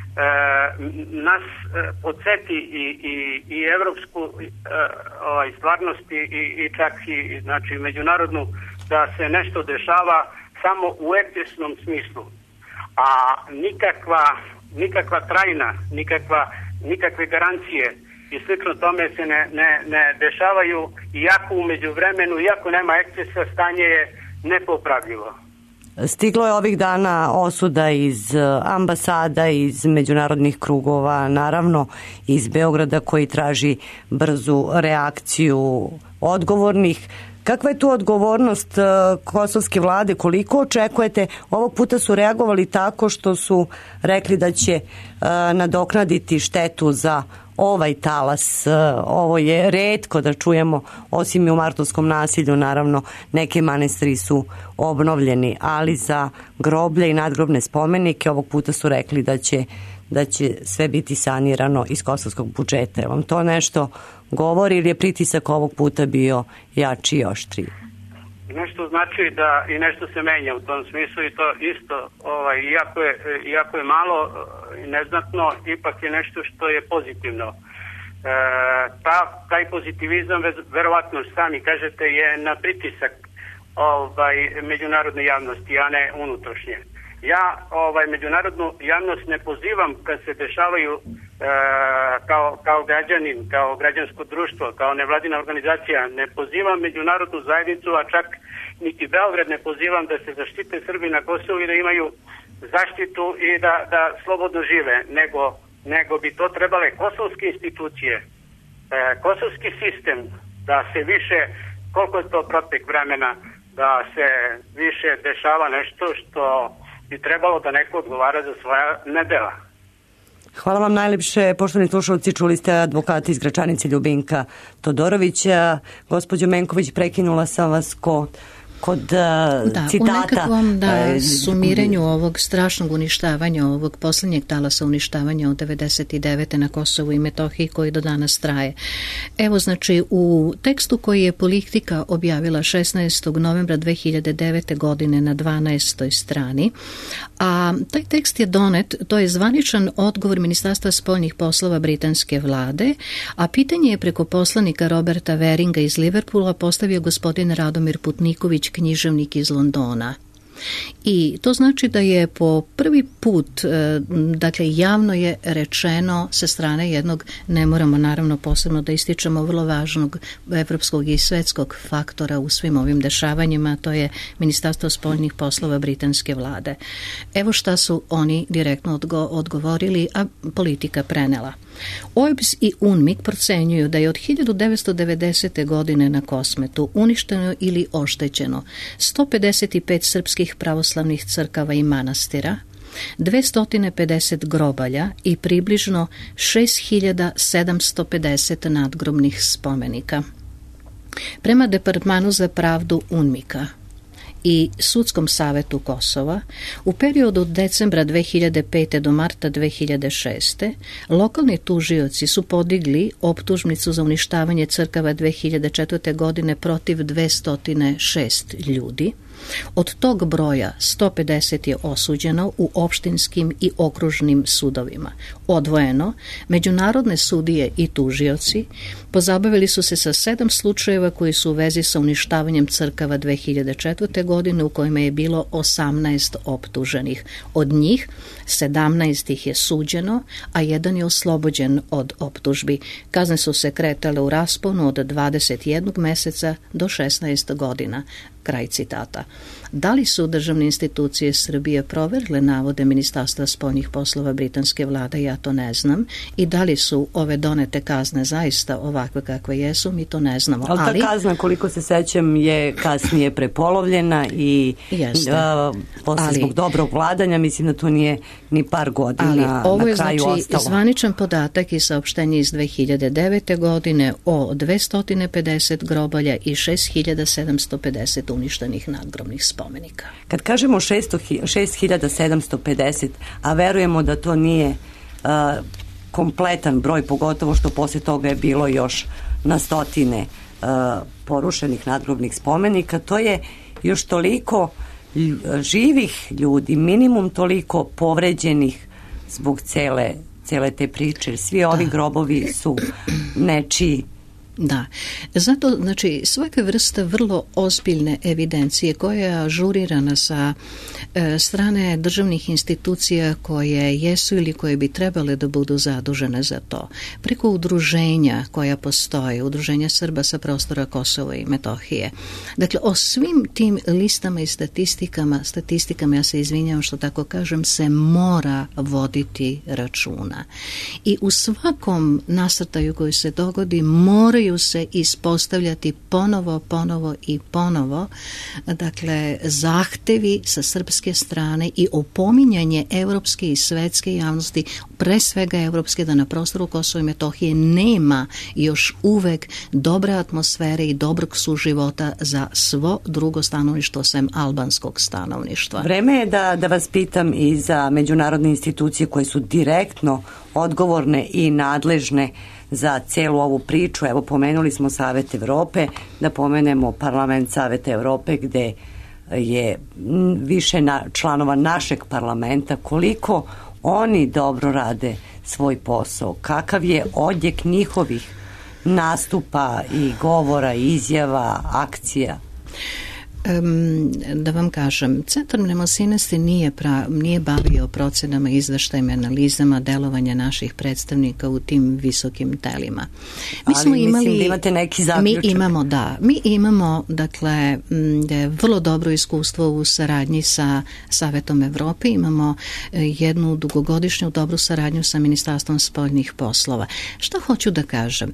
nas podsjeti i, i, i evropsku ovaj, stvarnost i, i čak i znači, međunarodnu, da se nešto dešava samo u ekscesnom smislu, a nikakva, nikakva trajna, nikakva, nikakve garancije i slično tome se ne, ne, ne dešavaju, iako u međuvremenu, iako nema ekscesa, stanje je nepopravljivo. Stiglo je ovih dana osuda iz ambasada, iz međunarodnih krugova, naravno iz Beograda, koji traži brzu reakciju odgovornih. Kakva je tu odgovornost kosovske vlade? Koliko očekujete? Ovog puta su reagovali tako što su rekli da će nadoknaditi štetu za ovaj talas. Ovo je retko da čujemo, osim i u martovskom nasilju, naravno neke manastiri su obnovljeni, ali za groblje i nadgrobne spomenike ovog puta su rekli da će, da će sve biti sanirano iz kosovskog budžeta. Je vam to nešto govori ili je pritisak ovog puta bio jači i oštriji? Nešto znači da i nešto se menja u tom smislu i to isto, ovaj, iako, je, iako je malo i neznatno, ipak je nešto što je pozitivno. E, ta, taj pozitivizam, verovatno sami kažete, je na pritisak ovaj, međunarodne javnosti, a ne unutrašnje. Ja ovaj, međunarodnu javnost ne pozivam kad se dešavaju e, kao, kao građanin, kao građansko društvo, kao nevladina organizacija. Ne pozivam međunarodnu zajednicu, a čak niti Beograd ne pozivam da se zaštite Srbi na Kosovu i da imaju zaštitu i da, da slobodno žive, nego, nego bi to trebale kosovske institucije, e, kosovski sistem, da se više, koliko je to protek vremena, da se više dešava nešto što bi trebalo da neko odgovara za svoja nedela. Hvala vam najlepše, poštovani slušalci, čuli ste advokata iz Gračanice Ljubinka Todorovića. Gospođo Menković, prekinula sam vas kod kod da, citata. U nekakvom da, sumirenju ovog strašnog uništavanja, ovog posljednjeg talasa uništavanja od devedeset devete na Kosovu i Metohiji koji do danas traje. Evo, znači, u tekstu koji je Politika objavila šesnaestog novembra dve hiljade devete. godine na dvanaestoj strani, a taj tekst je donet, to je zvaničan odgovor Ministarstva spoljnih poslova britanske vlade, a pitanje je preko poslanika Roberta Veringa iz Liverpoola postavio gospodin Radomir Putniković, književnik iz Londona. I to znači da je po prvi put, dakle javno je rečeno sa strane jednog, ne moramo naravno posebno da ističemo, vrlo važnog evropskog i svetskog faktora u svim ovim dešavanjima, to je Ministarstvo spoljnih poslova britanske vlade. Evo šta su oni direktno odgo- odgovorili, a Politika prenela. O E B S i U N M I K procenjuju da je od hiljadu devetsto devedesete. godine na Kosmetu uništeno ili oštećeno sto pedeset pet srpskih pravoslavnih crkava i manastira, dvesta pedeset grobalja i približno šest hiljada sedamsto pedeset nadgrobnih spomenika. Prema Departmanu za pravdu U N M I K-a i Sudskom savetu Kosova, u periodu od decembra dve hiljade pete. do marta dve hiljade šeste. lokalni tužioci su podigli optužnicu za uništavanje crkava dve hiljade četvrte. godine protiv dvesta šest ljudi. Od tog broja sto pedeset je osuđeno u opštinskim i okružnim sudovima. Odvojeno, međunarodne sudije i tužioci pozabavili su se sa sedam slučajeva koji su u vezi sa uništavanjem crkava dve hiljade četvrte. godine u kojima je bilo osamnaest optuženih. Od njih sedamnaest ih je suđeno, a jedan je oslobođen od optužbi. Kazne su se kretale u rasponu od dvadeset jednog meseca do šesnaest godina. Kraj citata. Da li su državne institucije Srbije proverile navode Ministarstva spoljnih poslova britanske vlade, ja to ne znam, i da li su ove donete kazne zaista ovakve kakve jesu, mi to ne znamo. Ali, ali ta kazna, koliko se sećam, je kasnije prepolovljena i uh, posle ali, zbog dobrog vladanja, mislim da to nije ni par godina ali, na ovo je kraju znači ostalo. Zvaničan podatak i saopštenje iz dve hiljade devete. godine o dvesta pedeset grobalja i šest hiljada sedamsto pedeset uništenih nadgrobnih spomenika. Kad kažemo šest hiljada sedamsto pedeset, a verujemo da to nije uh, kompletan broj, pogotovo što posle toga je bilo još na stotine uh, porušenih nadgrobnih spomenika, to je još toliko živih ljudi, minimum toliko povređenih zbog cele, cele te priče. Svi ovi da. grobovi su nečiji. Da, zato znači svaka vrsta vrlo ozbiljne evidencije koja je ažurirana sa e, strane državnih institucija koje jesu ili koje bi trebale da budu zadužene za to, preko udruženja koja postoje, udruženja Srba sa prostora Kosova i Metohije. Dakle, o svim tim listama i statistikama, statistikama, ja se izvinjavam što tako kažem, se mora voditi računa. I u svakom nasrtaju koji se dogodi moraju se ispostavljati ponovo, ponovo i ponovo, dakle, zahtevi sa srpske strane i opominjanje evropske i svetske javnosti, pre svega evropske, da na prostoru Kosova i Metohije nema još uvek dobre atmosfere i dobrog suživota za svo drugo stanovništvo sem albanskog stanovništva. Vreme je da, da vas pitam i za međunarodne institucije koje su direktno odgovorne i nadležne za celu ovu priču. Evo, pomenuli smo Savet Evrope, da pomenemo Parlament Saveta Evrope gde je više na, članova našeg parlamenta. Koliko oni dobro rade svoj posao, kakav je odjek njihovih nastupa i govora, izjava, akcija? Um, da vam kažem, Centar Mnemosine se nije, pra, nije bavio procenama, izveštajima, analizama delovanja naših predstavnika u tim visokim telima. Mi Ali smo imali, mislim da imate neki zaključak. Mi imamo, da, mi imamo, dakle, da je vrlo dobro iskustvo u saradnji sa Savetom Evrope, imamo jednu dugogodišnju dobru saradnju sa Ministarstvom spoljnih poslova. Šta hoću da kažem?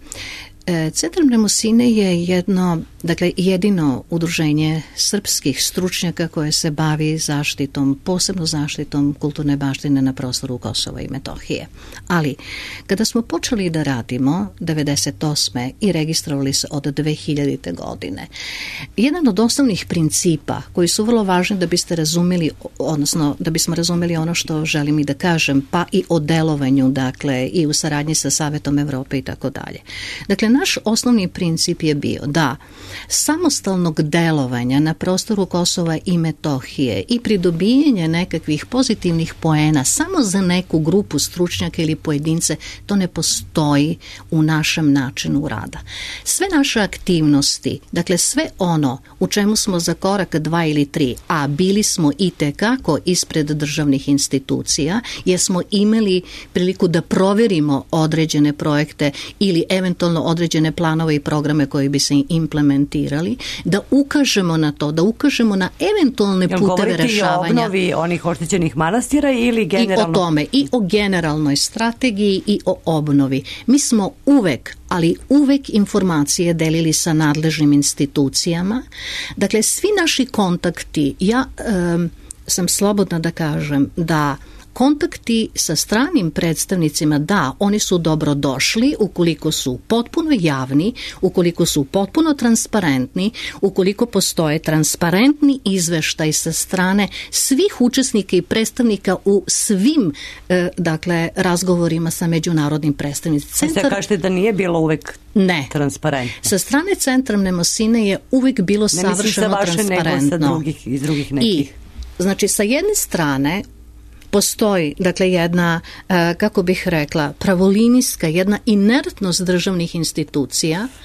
Centar Mnemosine je jedno, dakle, jedino udruženje srpskih stručnjaka koje se bavi zaštitom, posebno zaštitom kulturne baštine na prostoru Kosova i Metohije. Ali, kada smo počeli da radimo devedeset osme i registrovali se od dve hiljadite. godine, jedan od osnovnih principa koji su vrlo važni da biste razumeli, odnosno da bismo razumeli ono što želim i da kažem, pa i o delovanju, dakle, i u saradnji sa Savetom Evrope i tako dalje. Dakle, naš osnovni princip je bio da samostalnog delovanja na prostoru Kosova i Metohije i pridobijanje nekakvih pozitivnih poena samo za neku grupu stručnjaka ili pojedince, to ne postoji u našem načinu rada. Sve naše aktivnosti, dakle sve ono u čemu smo za korak dva ili tri, a bili smo i tekako ispred državnih institucija, jer smo imali priliku da proverimo određene projekte ili eventualno određene planove i programe koji bi se implementirali, da ukažemo na to, da ukažemo na eventualne Jel puteve rešavanja. Govorite i o obnovi onih oštećenih manastira ili generalno? I o tome, i o generalnoj strategiji i o obnovi. Mi smo uvek, ali uvek informacije delili sa nadležnim institucijama. Dakle, svi naši kontakti, ja um, sam slobodna da kažem da kontakti sa stranim predstavnicima, da, oni su dobro došli ukoliko su potpuno javni, ukoliko su potpuno transparentni, ukoliko postoje transparentni izveštaj sa strane svih učesnika i predstavnika u svim e, dakle, razgovorima sa međunarodnim predstavnicima. Centar... Sve kažete da nije bilo uvek ne. transparentno? Sa strane Centra Mnemosine je uvek bilo ne savršeno vaše, transparentno. Ne mislim sa drugih, iz drugih nekih. I, znači, sa jedne strane postoji, dakle, jedna, kako bih rekla, pravolinijska, jedna inertnost državnih institucija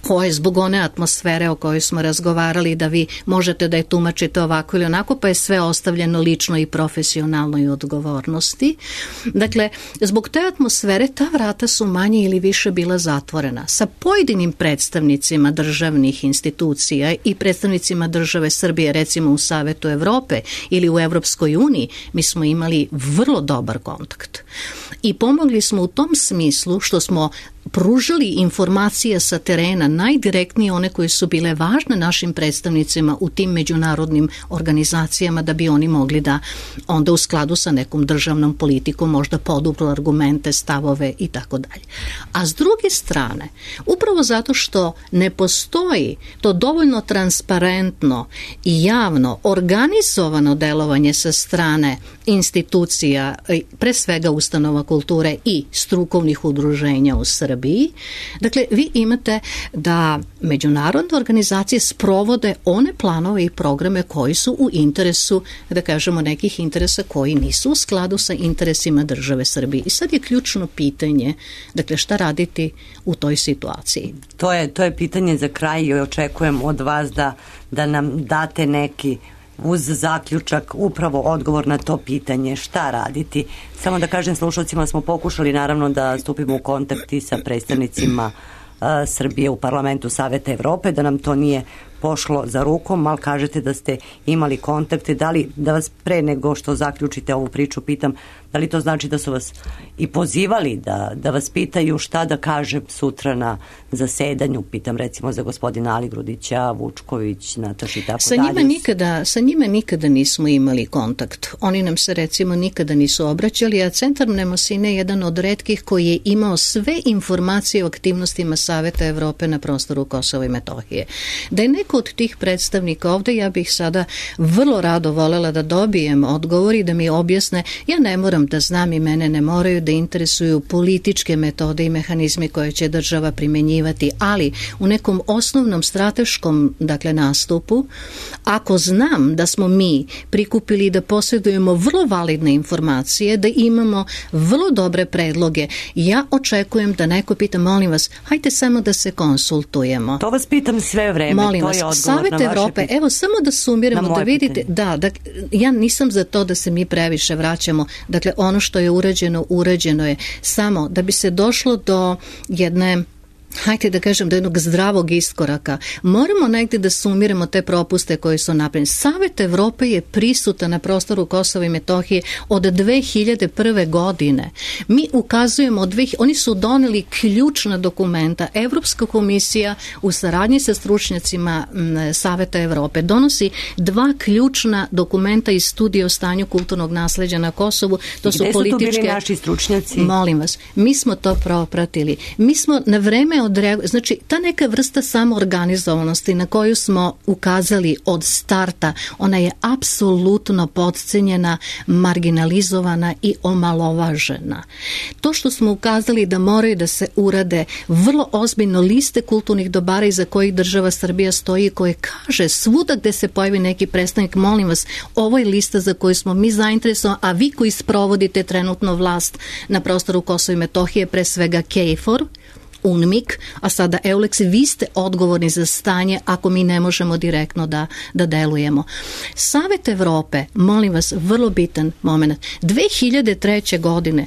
koje zbog one atmosfere o kojoj smo razgovarali da vi možete da je tumačite ovako ili onako, pa je sve ostavljeno lično i profesionalnoj odgovornosti. Dakle, zbog te atmosfere ta vrata su manje ili više bila zatvorena. Sa pojedinim predstavnicima državnih institucija i predstavnicima države Srbije, recimo u Savetu Evrope ili u Evropskoj uniji, mi smo imali vrlo dobar kontakt. I pomogli smo u tom smislu što smo pružali informacije sa terena, najdirektnije one koje su bile važne našim predstavnicima u tim međunarodnim organizacijama, da bi oni mogli da onda u skladu sa nekom državnom politikom možda podupru argumente, stavove i tako dalje. A s druge strane, upravo zato što ne postoji to dovoljno transparentno i javno organizovano delovanje sa strane institucija, pre svega ustanova kulture i strukovnih udruženja u Srbiji, dakle, vi imate da međunarodne organizacije sprovode one planove i programe koji su u interesu, da kažemo, nekih interesa koji nisu u skladu sa interesima države Srbije. I sad je ključno pitanje, dakle, šta raditi u toj situaciji? To je, to je pitanje za kraj i očekujem od vas da, da nam date neki uz zaključak upravo odgovor na to pitanje šta raditi. Samo da kažem slušalcima, smo pokušali naravno da stupimo u kontakt i sa predstavnicima uh, Srbije u parlamentu Saveta Evrope, da nam to nije pošlo za rukom, ali kažete da ste imali kontakte. Da li, da vas pre nego što zaključite ovu priču pitam, da li to znači da su vas i pozivali da, da vas pitaju šta da kaže sutra na zasedanju, pitam recimo za gospodina Aligrudića, Vučković, Nataša i tako sa dalje. Njima nikada, sa njima nikada nismo imali kontakt. Oni nam se recimo nikada nisu obraćali, a Centar Mnemosine je jedan od retkih koji je imao sve informacije o aktivnostima Saveta Evrope na prostoru Kosova i Metohije. Da je neko od tih predstavnika ovde, ja bih sada vrlo rado volela da dobijem odgovor i da mi objasne. Ja ne moram da znam i mene ne moraju da interesuju političke metode i mehanizme koje će država primenjivati, ali u nekom osnovnom strateškom, dakle, nastupu, ako znam da smo mi prikupili da posjedujemo vrlo validne informacije, da imamo vrlo dobre predloge, ja očekujem da neko pita, molim vas, hajte samo da se konsultujemo. To vas pitam sve vreme. Molim to vas, je Savet Evrope, evo samo da sumiramo, da vidite, da, da, ja nisam za to da se mi previše vraćamo, dakle ono što je urađeno, urađeno je, samo da bi se došlo do jedne, hajde da kažem, do jednog zdravog iskoraka. Moramo negdje da sumiramo te propuste koje su napravljene. Savet Evrope je prisutan na prostoru Kosova i Metohije od dve hiljade prve. godine. Mi ukazujemo, od dve, oni su doneli ključna dokumenta. Evropska komisija u saradnji sa stručnjacima Saveta Evrope donosi dva ključna dokumenta iz studije o stanju kulturnog nasleđa na Kosovu. To su političke... Gde su tu bili naši stručnjaci? Molim vas, mi smo to propratili. Mi smo na vreme odreagovali, znači ta neka vrsta samoorganizovanosti na koju smo ukazali od starta, ona je apsolutno podcenjena, marginalizovana i omalovažena. To što smo ukazali da moraju da se urade vrlo ozbiljno liste kulturnih dobara iza kojih država Srbija stoji, koje kaže svuda gde se pojavi neki predstavnik, molim vas, ovo je lista za koju smo mi zainteresovani, a vi koji sprovodite trenutno vlast na prostoru Kosova i Metohije, pre svega KFOR, UNMIK, a sada EULEX, vi ste odgovorni za stanje ako mi ne možemo direktno da, da delujemo. Savet Evrope, molim vas, vrlo bitan moment, dve hiljade treće. godine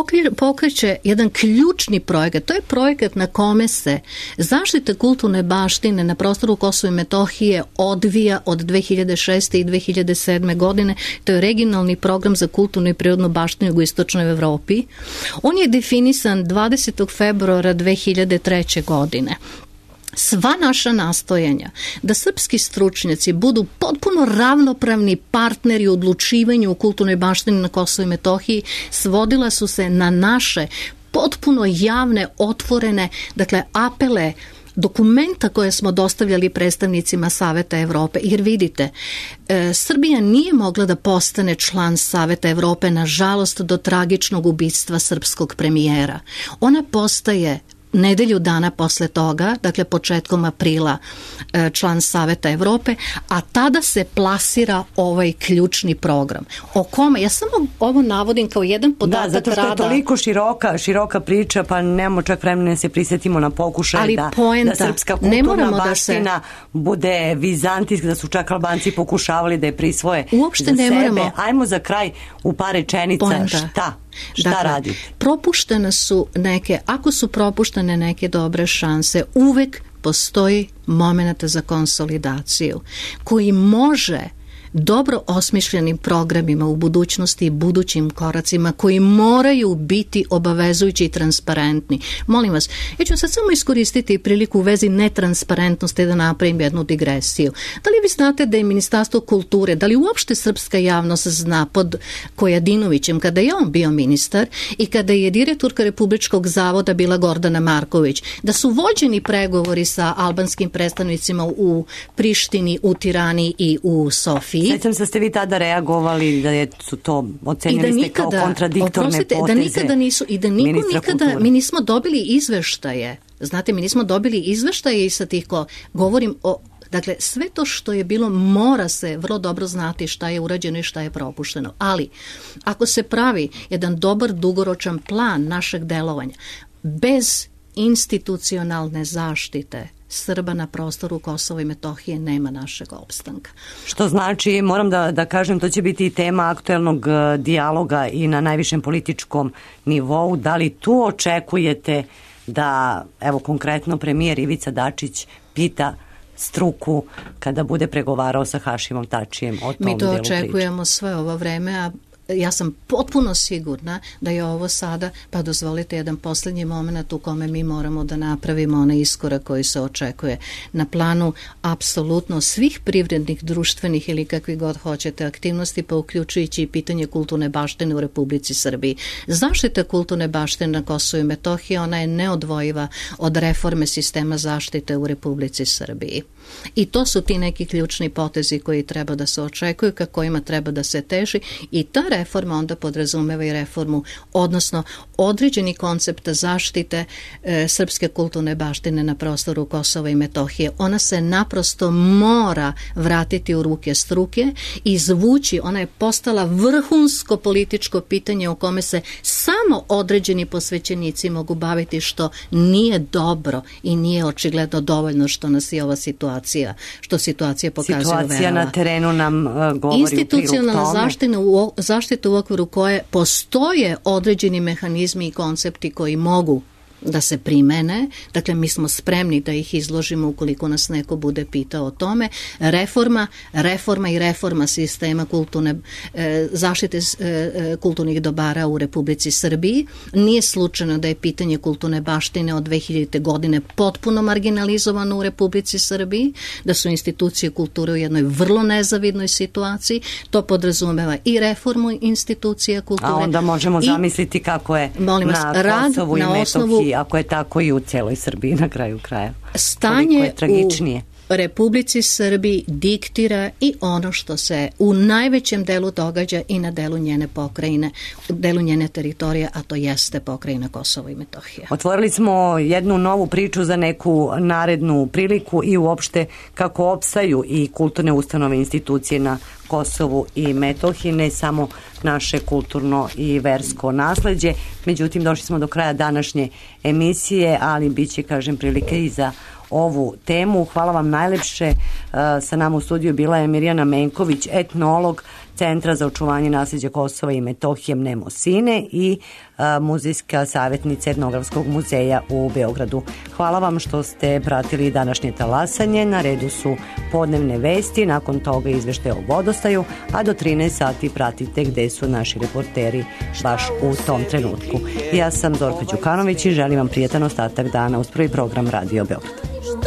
pokreće jedan ključni projekat, to je projekat na kome se zaštita kulturne baštine na prostoru Kosova i Metohije odvija od dve hiljade šeste. i dve hiljade sedme. godine, to je regionalni program za kulturnu i prirodnu baštinu u istočnoj Evropi. On je definisan dvadesetog februara dve hiljade treće. godine. Sva naša nastojanja da srpski stručnjaci budu potpuno ravnopravni partneri u odlučivanju u kulturnoj baštini na Kosovu i Metohiji svodila su se na naše potpuno javne, otvorene, dakle, apele, dokumenta koje smo dostavljali predstavnicima Saveta Evrope, jer vidite, e, Srbija nije mogla da postane član Saveta Evrope, nažalost, do tragičnog ubistva srpskog premijera. Ona postaje nedelju dana posle toga, dakle početkom aprila, član Saveta Evrope, a tada se plasira ovaj ključni program. O kome? Ja samo ovo navodim kao jedan podatak rada. Da, zato što je toliko široka, široka priča, pa nemamo čak vremena da se prisjetimo na pokušaj da, poenta, da srpska kulturna baština da se... bude vizantijska, da su čak Albanci pokušavali da je prisvoje uopšte za ne sebe. Moramo... Ajmo za kraj u par rečenica Poenta. šta? Šta dakle, radite? Propuštene su neke, ako su propuštene neke dobre šanse, uvek postoji momenata za konsolidaciju koji može dobro osmišljenim programima u budućnosti i budućim koracima koji moraju biti obavezujući i transparentni. Molim vas, ja ću sad samo iskoristiti priliku u vezi netransparentnosti da napravim jednu digresiju. Da li vi znate da je Ministarstvo kulture, da li uopšte srpska javnost zna pod Kojadinovićem, kada je on bio ministar i kada je direktorka Republičkog zavoda bila Gordana Marković, da su vođeni pregovori sa albanskim predstavnicima u Prištini, u Tirani i u Sofiji. Sjećam se da ste vi tada reagovali da je, su to ocenili ste kao kontradiktorne oprostite, poteze da nikada nisu i da niko nikada, kulture. mi nismo dobili izveštaje. Znate, mi nismo dobili izveštaje i sa tih ko govorim o dakle, sve to što je bilo mora se vrlo dobro znati šta je urađeno i šta je propušteno. Ali, ako se pravi jedan dobar dugoročan plan našeg delovanja, bez institucionalne zaštite Srba na prostoru Kosova i Metohije nema našeg opstanka. Što znači, moram da, da kažem, to će biti i tema aktuelnog uh, dijaloga i na najvišem političkom nivou. Da li tu očekujete da, evo konkretno, premijer Ivica Dačić pita struku kada bude pregovarao sa Hašimom Tačijem o tom Mi to delu očekujemo priče. sve ovo vreme, a ja sam potpuno sigurna da je ovo sada, pa dozvolite jedan posljednji moment u kome mi moramo da napravimo onaj iskorak koji se očekuje na planu apsolutno svih privrednih, društvenih ili kakvi god hoćete aktivnosti, pa uključujući i pitanje kulturne baštine u Republici Srbiji. Zaštita kulturne baštine na Kosovu i Metohiji, ona je neodvojiva od reforme sistema zaštite u Republici Srbiji. I to su ti neki ključni potezi koji treba da se očekuju, ka kojima treba da se teži i ta reforma onda podrazumeva i reformu, odnosno određeni koncept zaštite e, srpske kulturne baštine na prostoru Kosova i Metohije. Ona se naprosto mora vratiti u ruke struke i izvući, ona je postala vrhunsko političko pitanje o kome se samo određeni posvećenici mogu baviti, što nije dobro i nije očigledno dovoljno što nas je ova situacija, što situacija pokazuje. Situacija verala. na terenu nam uh, govori Institucionalna u prilog zaštita u, zaštita u okviru koje postoje određeni mehanizmi i koncepti koji mogu da se primene, dakle mi smo spremni da ih izložimo ukoliko nas neko bude pitao o tome. Reforma, reforma i reforma sistema kulturne, e, zaštite e, kulturnih dobara u Republici Srbiji. Nije slučajno da je pitanje kulturne baštine od dve hiljadite godine potpuno marginalizovano u Republici Srbiji, da su institucije kulture u jednoj vrlo nezavidnoj situaciji. To podrazumeva i reformu institucija kulture. A onda možemo i, zamisliti kako je molim vas, na rad Kosovu i na osnovu Metohiji, ako je tako i u celoj Srbiji na kraju kraja. Stanje tragičnije. U Republici Srbiji diktira i ono što se u najvećem delu događa i na delu njene pokrajine, delu njene teritorije, a to jeste pokrajina Kosovo i Metohija. Otvorili smo jednu novu priču za neku narednu priliku i uopšte kako opstaju i kulturne ustanove institucije na Kosovu i Metohiji, ne samo naše kulturno i versko nasleđe. Međutim, došli smo do kraja današnje emisije, ali bit će, kažem, prilike i za ovu temu. Hvala vam najlepše. Sa nama u studiju bila je Mirjana Menković, etnolog Centra za očuvanje nasleđa Kosova i Metohije Mnemosine i muzejska savjetnica Etnografskog muzeja u Beogradu. Hvala vam što ste pratili današnje talasanje. Na redu su podnevne vesti, nakon toga izveštaj o vodostaju, a do trinaest sati pratite gde su naši reporteri baš u tom trenutku. Ja sam Zorka Đukanović i želim vam prijatan ostatak dana uz prvi program Radio Beograd.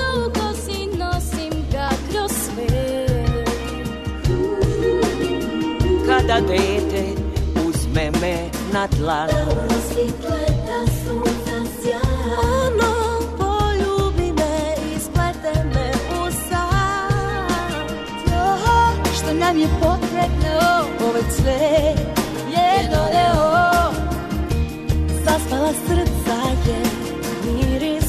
Kada dete uzme me na dlanu, ono poljubi me i splete me u san. Što nam je potrebno, ovaj cvet je doneo. Zaspala srca je miris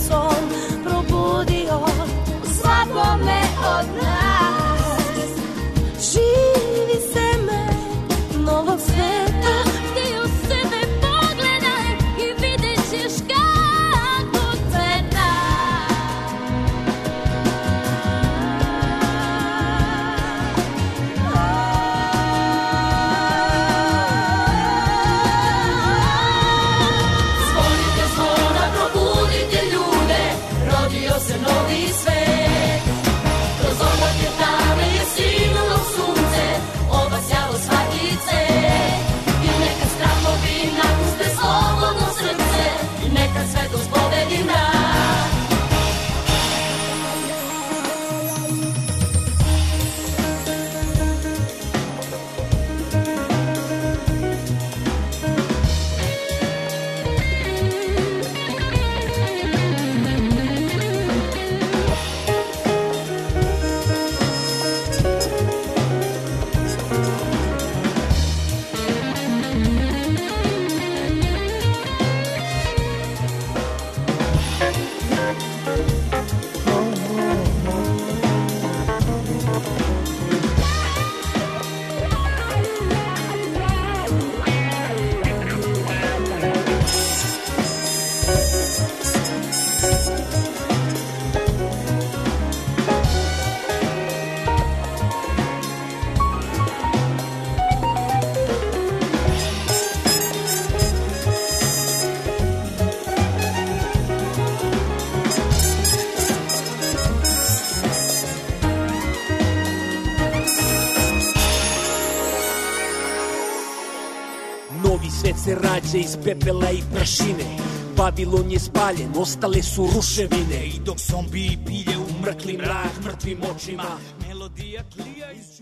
Novi svet se rađa iz pepela i prašine. Babilon je spaljen, ostale su ruševine. I dok zombiji pilje u mrkli mrak, mrtvim očima melodija tlija iz